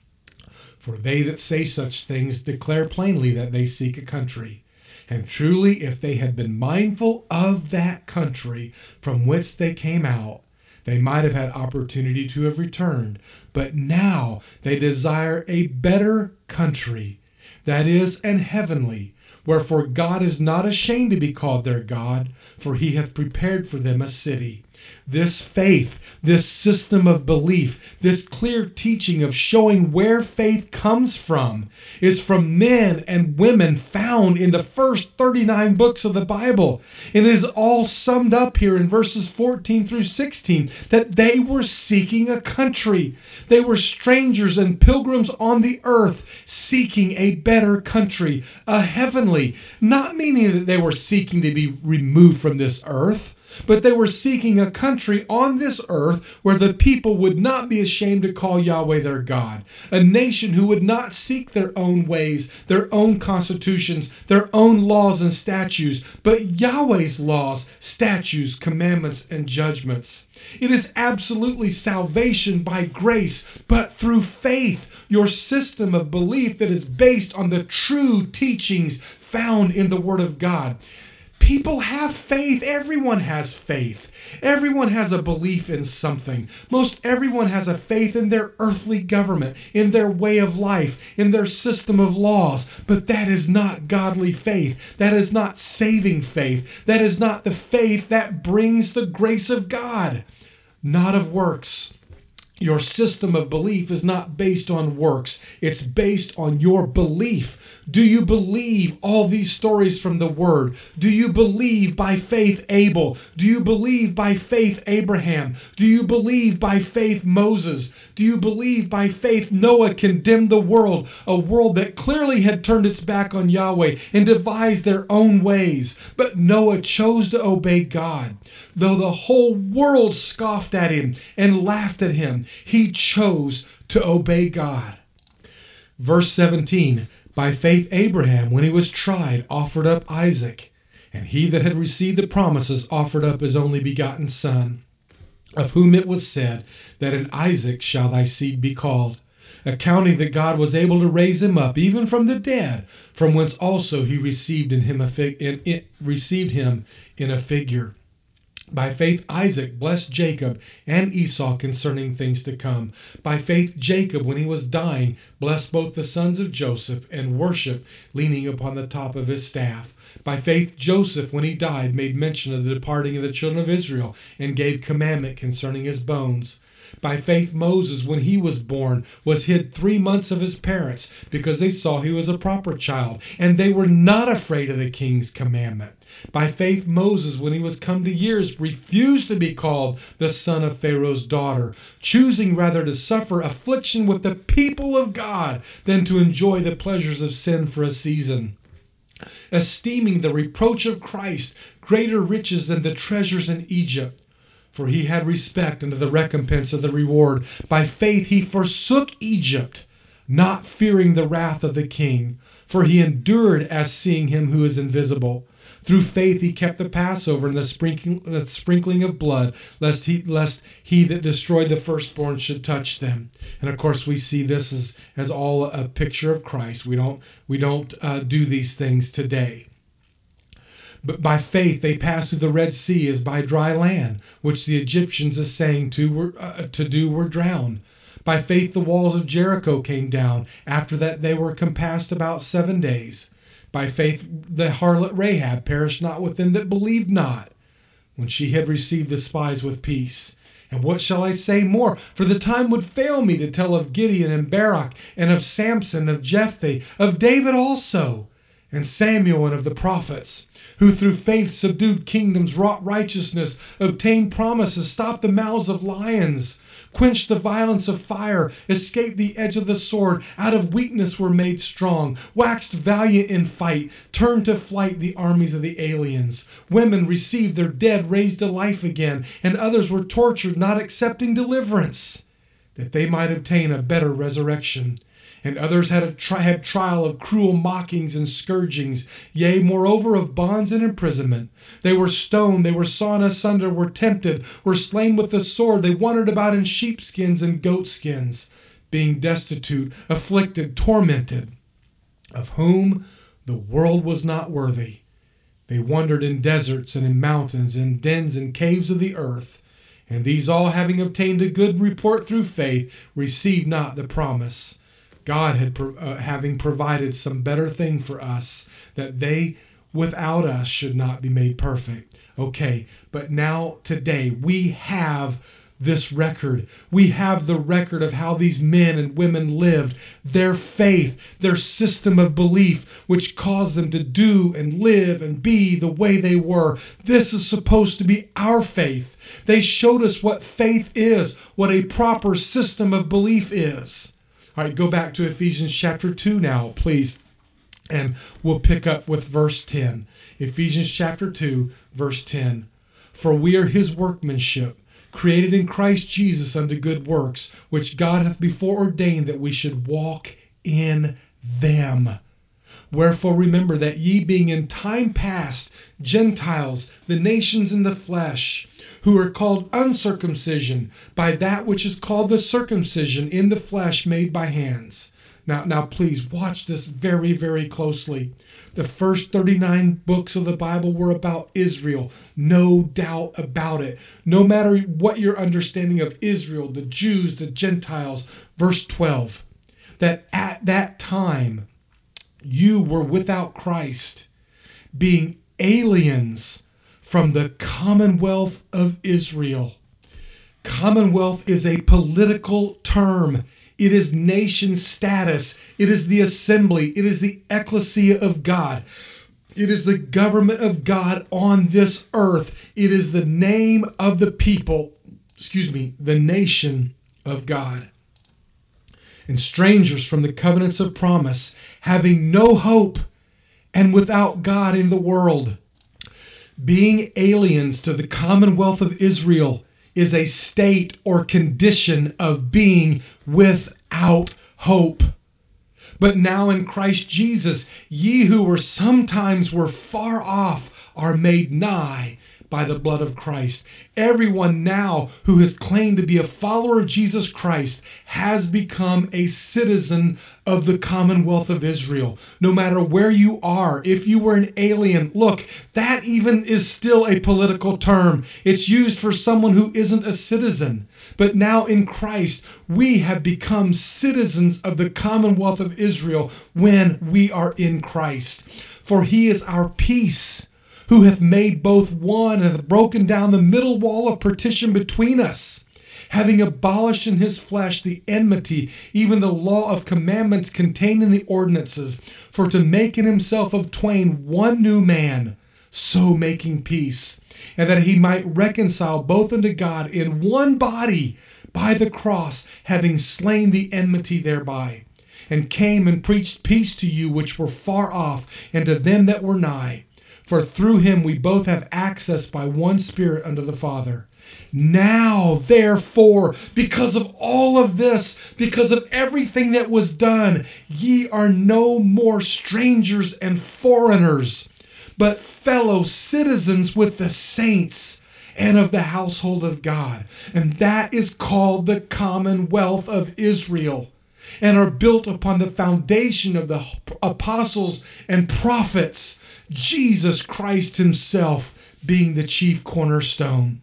For they that say such things declare plainly that they seek a country. And truly, if they had been mindful of that country from whence they came out, they might have had opportunity to have returned. But now they desire a better country, that is, an heavenly. Wherefore God is not ashamed to be called their God, for he hath prepared for them a city. This faith, this system of belief, this clear teaching of showing where faith comes from is from men and women found in the first thirty-nine books of the Bible. It is all summed up here in verses fourteen through sixteen, that they were seeking a country. They were strangers and pilgrims on the earth, seeking a better country, a heavenly, not meaning that they were seeking to be removed from this earth, but they were seeking a country on this earth where the people would not be ashamed to call Yahweh their God. A nation who would not seek their own ways, their own constitutions, their own laws and statutes, but Yahweh's laws, statutes, commandments, and judgments. It is absolutely salvation by grace, but through faith, your system of belief that is based on the true teachings found in the Word of God. People have faith. Everyone has faith. Everyone has a belief in something. Most everyone has a faith in their earthly government, in their way of life, in their system of laws. But that is not godly faith. That is not saving faith. That is not the faith that brings the grace of God, not of works. Your system of belief is not based on works. It's based on your belief. Do you believe all these stories from the Word? Do you believe by faith Abel? Do you believe by faith Abraham? Do you believe by faith Moses? Do you believe by faith Noah condemned the world, a world that clearly had turned its back on Yahweh and devised their own ways? But Noah chose to obey God. Though the whole world scoffed at him and laughed at him, he chose to obey God. Verse seventeen, by faith Abraham, when he was tried, offered up Isaac, and he that had received the promises offered up his only begotten son, of whom it was said, that in Isaac shall thy seed be called, accounting that God was able to raise him up even from the dead, from whence also he received in him a fig- in, in, received him in a figure. By faith, Isaac blessed Jacob and Esau concerning things to come. By faith, Jacob, when he was dying, blessed both the sons of Joseph and worshiped, leaning upon the top of his staff. By faith, Joseph, when he died, made mention of the departing of the children of Israel and gave commandment concerning his bones. By faith, Moses, when he was born, was hid three months of his parents because they saw he was a proper child, and they were not afraid of the king's commandment. By faith, Moses, when he was come to years, refused to be called the son of Pharaoh's daughter, choosing rather to suffer affliction with the people of God than to enjoy the pleasures of sin for a season, esteeming the reproach of Christ greater riches than the treasures in Egypt. For he had respect unto the recompense of the reward. By faith he forsook Egypt, not fearing the wrath of the king, for he endured as seeing him who is invisible. Through faith he kept the Passover and the sprinkling, the sprinkling of blood, lest he, lest he that destroyed the firstborn should touch them. And of course, we see this as, as all a picture of Christ. We don't, we don't uh, do these things today. But by faith they passed through the Red Sea as by dry land, which the Egyptians, as saying to, were, uh, to do, were drowned. By faith the walls of Jericho came down. After that they were compassed about seven days. By faith the harlot Rahab perished not with them that believed not, when she had received the spies with peace. And what shall I say more? For the time would fail me to tell of Gideon and Barak, and of Samson, of Jephthah, of David also, and Samuel, and of the prophets, who through faith subdued kingdoms, wrought righteousness, obtained promises, stopped the mouths of lions, quenched the violence of fire, escaped the edge of the sword, out of weakness were made strong, waxed valiant in fight, turned to flight the armies of the aliens. Women received their dead raised to life again, and others were tortured, not accepting deliverance, that they might obtain a better resurrection. And others had a tri- had trial of cruel mockings and scourgings, yea, moreover of bonds and imprisonment. They were stoned, they were sawn asunder, were tempted, were slain with the sword. They wandered about in sheepskins and goatskins, being destitute, afflicted, tormented, of whom the world was not worthy. They wandered in deserts and in mountains, in dens and caves of the earth. And these all, having obtained a good report through faith, received not the promise. God had uh, having provided some better thing for us, that they without us should not be made perfect. Okay, but now today we have this record. We have the record of how these men and women lived, their faith, their system of belief, which caused them to do and live and be the way they were. This is supposed to be our faith. They showed us what faith is, what a proper system of belief is. All right, go back to Ephesians chapter two now, please. And we'll pick up with verse ten. Ephesians chapter two, verse ten. For we are his workmanship, created in Christ Jesus unto good works, which God hath before ordained that we should walk in them. Wherefore remember that ye being in time past Gentiles, the nations in the flesh, who are called uncircumcision by that which is called the circumcision in the flesh made by hands. Now, now please watch this very, very closely. The first thirty-nine books of the Bible were about Israel. No doubt about it. No matter what your understanding of Israel, the Jews, the Gentiles. Verse twelve, that at that time you were without Christ, being aliens from the commonwealth of Israel. Commonwealth is a political term. It is nation status. It is the assembly. It is the ecclesia of God. It is the government of God on this earth. It is the name of the people, excuse me, the nation of God. And strangers from the covenants of promise, having no hope and without God in the world. Being aliens to the commonwealth of Israel is a state or condition of being without hope. But now in Christ Jesus, ye who were sometimes were far off are made nigh by the blood of Christ. Everyone now who has claimed to be a follower of Jesus Christ has become a citizen of the Commonwealth of Israel. No matter where you are, if you were an alien, look, that even is still a political term. It's used for someone who isn't a citizen. But now in Christ, we have become citizens of the Commonwealth of Israel when we are in Christ. For he is our peace, who hath made both one and hath broken down the middle wall of partition between us, having abolished in his flesh the enmity, even the law of commandments contained in the ordinances, for to make in himself of twain one new man, so making peace, and that he might reconcile both unto God in one body by the cross, having slain the enmity thereby, and came and preached peace to you which were far off, and to them that were nigh. For through him we both have access by one Spirit unto the Father. Now, therefore, because of all of this, because of everything that was done, ye are no more strangers and foreigners, but fellow citizens with the saints and of the household of God. And that is called the Commonwealth of Israel, and are built upon the foundation of the apostles and prophets, Jesus Christ himself being the chief cornerstone.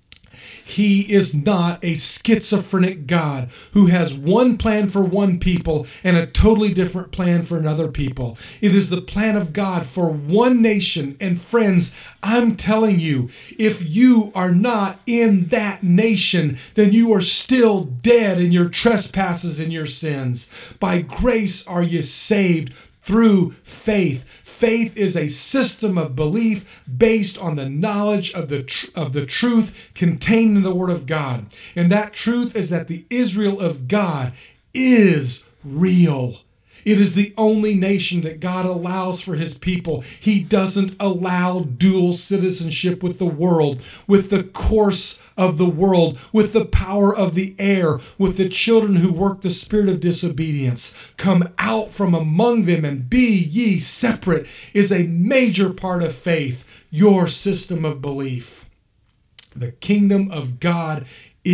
He is not a schizophrenic God who has one plan for one people and a totally different plan for another people. It is the plan of God for one nation. And friends, I'm telling you, if you are not in that nation, then you are still dead in your trespasses and your sins. By grace are you saved through faith. Faith is a system of belief based on the knowledge of the tr- of the truth contained in the Word of God. And that truth is that the Israel of God is real. It is the only nation that God allows for his people. He doesn't allow dual citizenship with the world, with the course of the world, with the power of the air, with the children who work the spirit of disobedience. Come out from among them and be ye separate is a major part of faith, your system of belief. The kingdom of God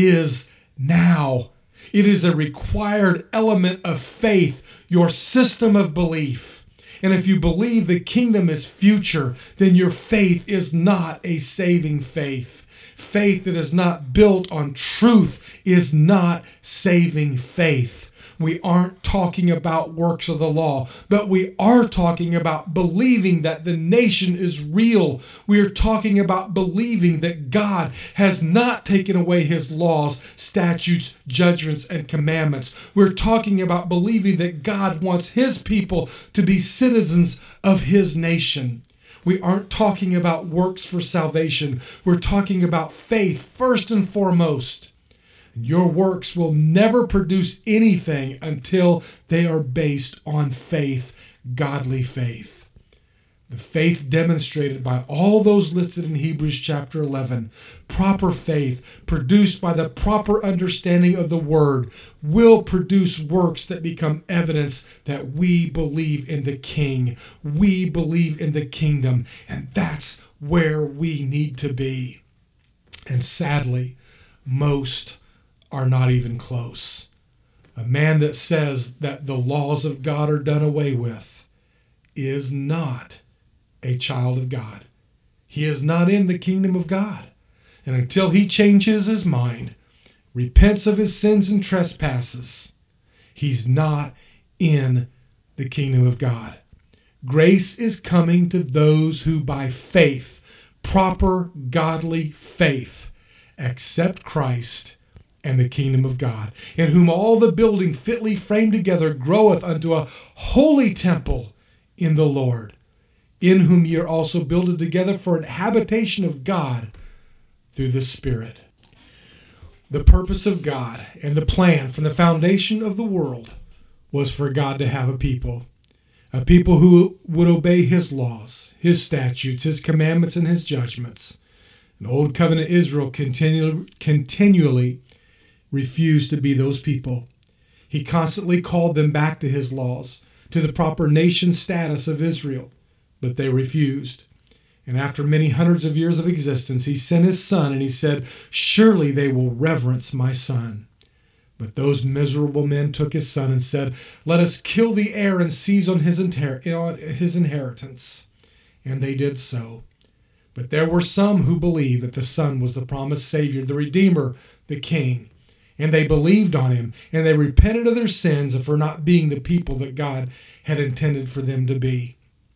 is now. It is a required element of faith, your system of belief. And if you believe the kingdom is future, then your faith is not a saving faith. Faith that is not built on truth is not saving faith. We aren't talking about works of the law, but we are talking about believing that the nation is real. We are talking about believing that God has not taken away his laws, statutes, judgments, and commandments. We're talking about believing that God wants his people to be citizens of his nation. We aren't talking about works for salvation. We're talking about faith first and foremost. Your works will never produce anything until they are based on faith, godly faith. The faith demonstrated by all those listed in Hebrews chapter eleven, proper faith produced by the proper understanding of the word, will produce works that become evidence that we believe in the King. We believe in the kingdom, and that's where we need to be. And sadly, most are not even close. A man that says that the laws of God are done away with is not a child of God. He is not in the kingdom of God. And until he changes his mind, repents of his sins and trespasses, he's not in the kingdom of God. Grace is coming to those who by faith, proper godly faith, accept Christ and the kingdom of God, in whom all the building fitly framed together groweth unto a holy temple in the Lord, in whom ye are also builded together for an habitation of God through the Spirit. The purpose of God and the plan from the foundation of the world was for God to have a people, a people who would obey his laws, his statutes, his commandments, and his judgments. And Old Covenant Israel continu- continually refused to be those people. He constantly called them back to his laws, to the proper nation status of Israel, but they refused. And after many hundreds of years of existence, he sent his son and he said, surely they will reverence my son. But those miserable men took his son and said, let us kill the heir and seize on his, inher- his inheritance. And they did so. But there were some who believed that the son was the promised Savior, the Redeemer, the King. And they believed on him, and they repented of their sins and for not being the people that God had intended for them to be.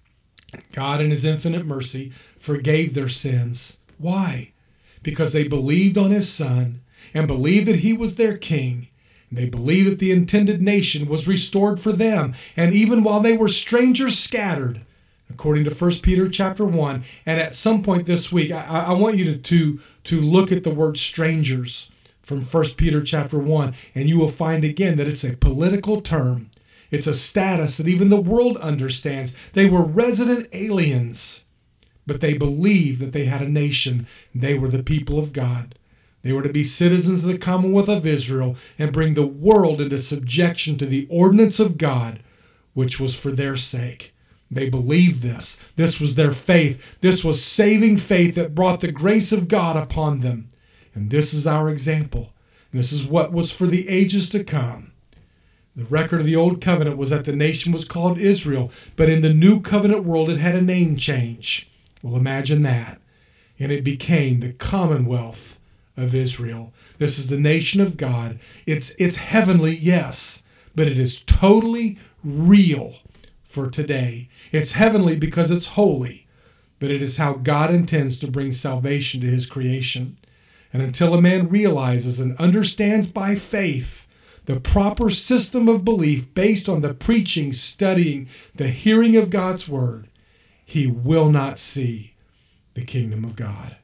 God in his infinite mercy forgave their sins. Why? Because they believed on his son and believed that he was their king. They believed that the intended nation was restored for them. And even while they were strangers scattered, according to First Peter chapter one, and at some point this week, I, I want you to, to, to look at the word strangers from First Peter chapter one, and you will find again that it's a political term. It's a status that even the world understands. They were resident aliens, but they believed that they had a nation. They were the people of God. They were to be citizens of the Commonwealth of Israel and bring the world into subjection to the ordinance of God, which was for their sake. They believed this. This was their faith. This was saving faith that brought the grace of God upon them. And this is our example. This is what was for the ages to come. The record of the Old Covenant was that the nation was called Israel, but in the New Covenant world it had a name change. Well, imagine that. And it became the Commonwealth of Israel. This is the nation of God. It's, it's heavenly, yes, but it is totally real for today. It's heavenly because it's holy, but it is how God intends to bring salvation to his creation. And until a man realizes and understands by faith the proper system of belief based on the preaching, studying, the hearing of God's word, he will not see the kingdom of God.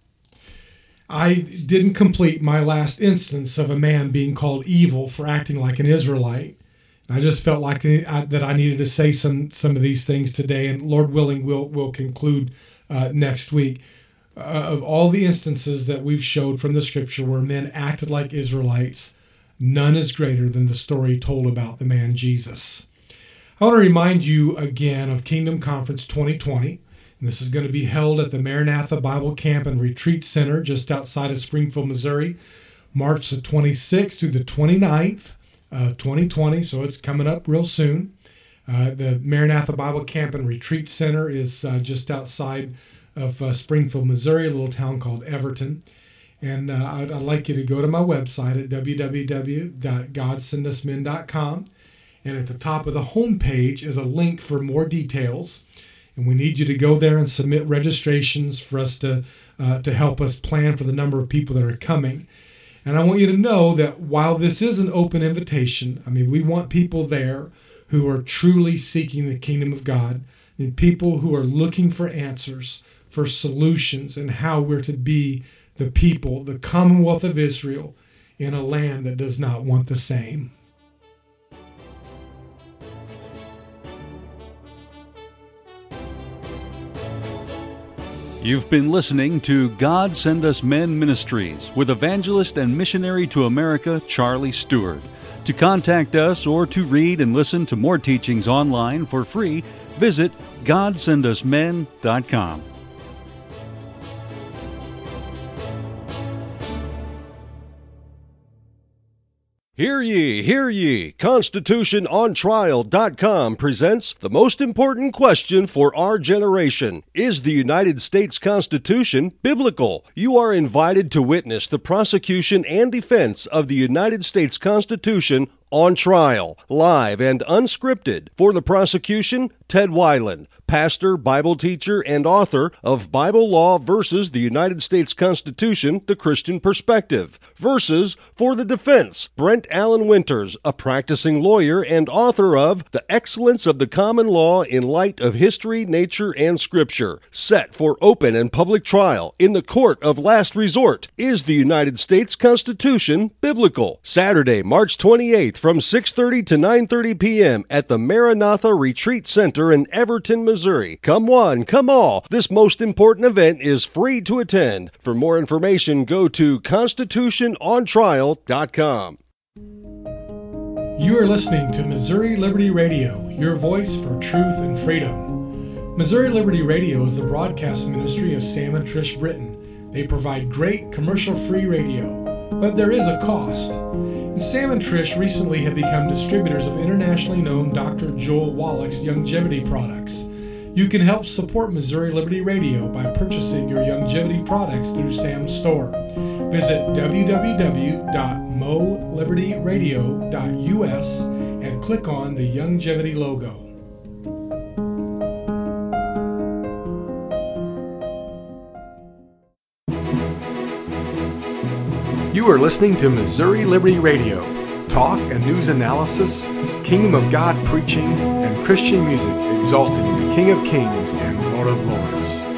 I didn't complete my last instance of a man being called evil for acting like an Israelite. I just felt like I, that I needed to say some, some of these things today, and Lord willing, we'll, we'll conclude uh, next week. Uh, of all the instances that we've showed from the scripture where men acted like Israelites, none is greater than the story told about the man Jesus. I want to remind you again of Kingdom Conference twenty twenty. And this is going to be held at the Maranatha Bible Camp and Retreat Center just outside of Springfield, Missouri, March the twenty-sixth through the twenty-ninth, uh, twenty twenty. So it's coming up real soon. Uh, the Maranatha Bible Camp and Retreat Center is uh, just outside of uh, Springfield, Missouri, a little town called Everton. And uh, I'd, I'd like you to go to my website at w w w dot god send us men dot com. And at the top of the homepage is a link for more details. And we need you to go there and submit registrations for us to, uh, to help us plan for the number of people that are coming. And I want you to know that while this is an open invitation, I mean, we want people there who are truly seeking the kingdom of God, and people who are looking for answers, for solutions, and how we're to be the people, the Commonwealth of Israel, in a land that does not want the same. You've been listening to God Send Us Men Ministries with evangelist and missionary to America, Charlie Stewart. To contact us or to read and listen to more teachings online for free, visit god send us men dot com. Hear ye, hear ye! Constitution On Trial dot com presents the most important question for our generation. Is the United States Constitution biblical? You are invited to witness the prosecution and defense of the United States Constitution on trial, live and unscripted. For the prosecution, Ted Weiland, pastor, Bible teacher, and author of Bible Law versus the United States Constitution, The Christian Perspective. Versus, for the defense, Brent Allen Winters, a practicing lawyer and author of The Excellence of the Common Law in Light of History, Nature, and Scripture. Set for open and public trial in the court of last resort. Is the United States Constitution biblical? Saturday, March twenty-eighth from six thirty to nine thirty p.m. at the Maranatha Retreat Center in Everton, Missouri. Come one, come all. This most important event is free to attend. For more information, go to constitution on trial dot com. You are listening to Missouri Liberty Radio, your voice for truth and freedom. Missouri Liberty Radio is the broadcast ministry of Sam and Trish Britton. They provide great commercial-free radio, but there is a cost. And Sam and Trish recently have become distributors of internationally known Doctor Joel Wallach's Youngevity products. You can help support Missouri Liberty Radio by purchasing your Youngevity products through Sam's store. Visit w w w dot mo liberty radio dot u s and click on the Youngevity logo. You are listening to Missouri Liberty Radio. Talk and news analysis, Kingdom of God preaching, and Christian music exalting the King of Kings and Lord of Lords.